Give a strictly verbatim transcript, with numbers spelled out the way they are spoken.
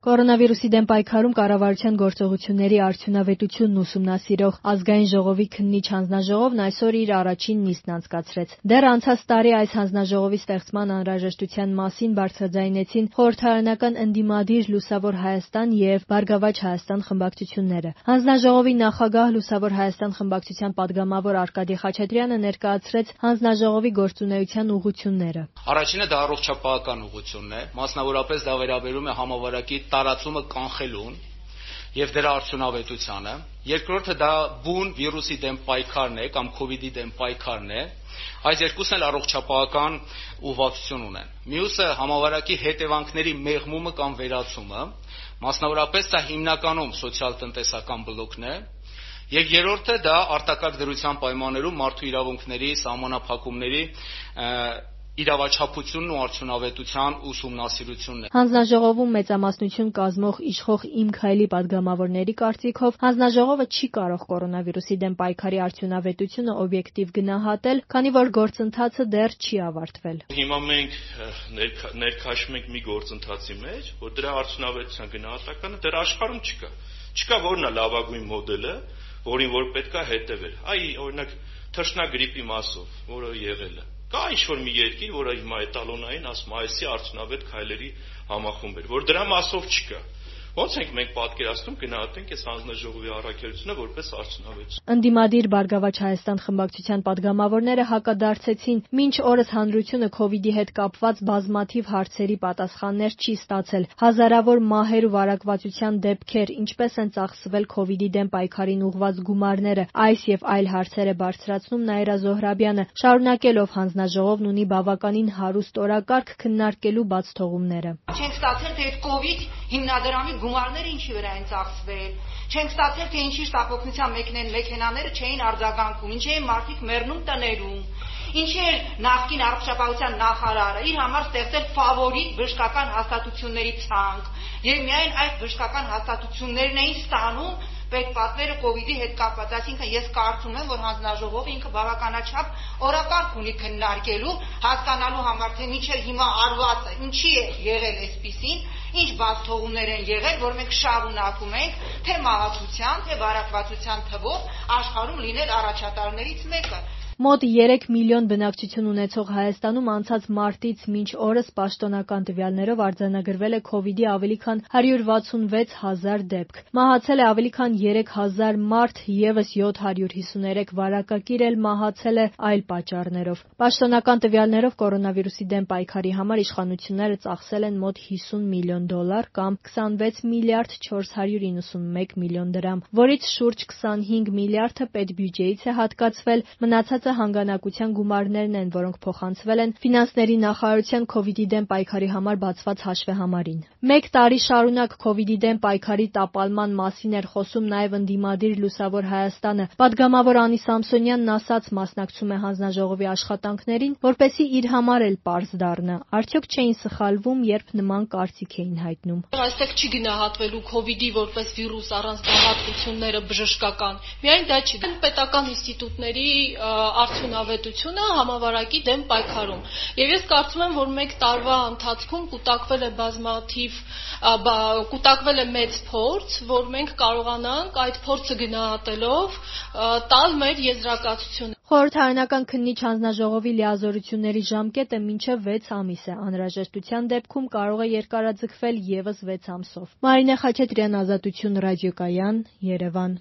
Կորոնավիրուսի դեմ պայքարում կառավարության գործողությունների արդյունավետությունն ուսումնասիրող ազգային ժողովի քննիչ հանձնաժողովն այսօր իր առաջին նիստն անցկացրեց։ Դեռ անցած տարի այս հանձնաժողովի ստեղծման անհրաժեշտության մասին բարձրաձայնեցին խորհրդարանական ընդդիմադիր Լուսավոր Հայաստան և Բարգավաճ Հայաստան խմբակցությունները։ Հանձնաժողովի նախագահ Լուսավոր Հայաստան խմբակցության падգամավոր Արկադի Խաչատրյանը ներկայացրեց հանձնաժողովի գործունեության ուղղությունները։ Առաջինը դա առողջապահական ուղղությունն է, մասնավորապես դա վերաբերում է համավարակի տարածումը կանխելուն եւ դրա արդյունավետությանը։ Երկրորդը դա բուն վիրուսի դեմ պայքարն է կամ քովիդի դեմ պայքարն է։ Այս երկուսն էլ առողջապահական ուղղվածություն ունեն։ Մյուսը համավարակի հետևանքների մեղմումը կամ վերացումը, մասնավորապես դա հիմնականում սոցիալ-տնտեսական բլոկն է։ Եվ երրորդը դա արտակարգ դրության պայմաններում մարդու իրավունքների, սահմանափակումների իրավաչափությունն ու արդյունավետության ուսումնասիրությունն է։ Հանձնաժողովում մեծամասնություն կազմող իշխող «Իմ քայլի» падգամավորների կարծիքով հանձնաժողովը չի կարող կորոնավիրուսի դեմ պայքարի արդյունավետությունը օբյեկտիվ գնահատել, քանի որ գործընթացը դեռ չի ավարտվել։ Հիմա մենք ներքաշում ենք մի գործընթացի մեջ, որ դրա արդյունավետության գնահատականը դեռ աշխարհում չկա։ Չկա որն է լավագույն մոդելը, որին որ պետք է հետևել։ Այ օրինակ թռչնագրիպի մասով, որը եղել է։ Կա ինչ-որ մի երկիր, որը հիմա էտալոնային ասում է, այսի արդյունավետ քայլերի համախումբ էր, որ դրա մասով չկա։ Ոնց ենք մենք պատկերացնում գնահատենք այս հանձնաժողովի առաքելությունը որպես արդյունավետ։ Ընդդիմադիր Բարգավաճ Հայաստան խմբակցության падգամավորները հակադարձեցին, մինչ օրս հանրությունը քովիդի հետ կապված բազմաթիվ հարցերի պատասխաններ չի ստացել։ Հազարավոր մահեր ու վարակվածության դեպքեր, ինչպես են ծախսվել քովիդի դեմ պայքարին ուղղված գումարները, այս եւ այլ հարցեր է բարձրացնում Նաիրա Զոհրաբյանը, շարունակելով հանձնաժողովն ունի բավականին հարուստ օրակարգ քննարկելու բացթողումները։ Չենք ստացել թե այդ կովիդ հիմնադրամի գումարները ինչի վրա են ծախսվել։ Չենք ստացել թե ինչի շտապօգնության մեքենաները չէին արձագանքում, ինչի են մարդիկ մեռնում տներում, ինչի էր նախկին առողջապահության նախարարը իր համար ստեղծել ֆավորիտ բժշկական հաստատությունների ցանկ, եւ միայն այդ բժշկական հաստատություններն էին ստանում պետպատվերը կովիդի հետ կապված, այսինքն ես կարծում եմ, որ հանձնաժողովը ինքը բավականաչափ օրակարգ ունի քննարկելու, հասկանալու համար, թե մինչև հիմա արվածը ինչի է եղել այսպիսին, ինչ բացթողումներ են եղել, որ մենք շարունակում ենք, թե մահացության, թե վարակվածության թվով աշխարհում լինել առաջատարներից մեկը։ Մոտ երեք միլիոն բնակչություն ունեցող Հայաստանում անցած մարտից մինչ օրս պաշտոնական տվյալներով արձանագրվել է քովիդի ավելի քան հարյուր վաթսունվեց հազար դեպք։ Մահացել է ավելի քան երեք հազար մարդ, եւս յոթ հարյուր հիսուներեք վարակակիր էլ մահացել է այլ պատճառներով։ Պաշտոնական տվյալներով կորոնավիրուսի դեմ պայքարի համար իշխանությունները ծախսել են մոտ հիսուն միլիոն դոլար կամ քսանվեց միլիարդ չորս հարյուր իննսունմեկ միլիոն դրամ, որից շուրջ քսանհինգ միլիարդը պետբյուջեից է հատկացվել, մնացածը հանգանակության գումարներն են, որոնք փոխանցվել են ֆինանսների նախարարության քովիդի դեմ պայքարի համար բացված հաշվեհամարին։ Մեկ տարի շարունակ քովիդի դեմ պայքարի տապալման մասին էր խոսում նաև ընդդիմադիր Լուսավոր Հայաստանը։ Պատգամավոր Անի Սամսոնյանն ասաց, մասնակցում է հանձնաժողովի աշխատանքներին, որպեսզի իր համար էլ պարզ դառնա, արդյոք չէին սխալվում, երբ նման կարծիք էին հայտնում։ Այստեղ չի գնահատվելու քովիդի որպես վիրուս առանց դահատությունները բժշկական։ Միայն դա չի, պետական ինստիտուտների արդյունավետությունը համավարակի դեմ պայքարում։ Եվ ես կարծում եմ, որ մեկ տարվա ընթացքում կուտակվել է բազմաթիվ, կուտակվել է մեծ փորձ, որ մենք կարողանանք այդ փորձը գնահատելով տալ մեր եզրակացությունը։ Խորհրդարանական քննիչ հանձնաժողովի լիազորությունների ժամկետը մինչև վեց ամիս է, անհրաժեշտության դեպքում կարող է երկարաձգվել ևս վեց ամսով։ Մարինե Խաչատրյան, Ազատություն ռադիոկայան, Երևան։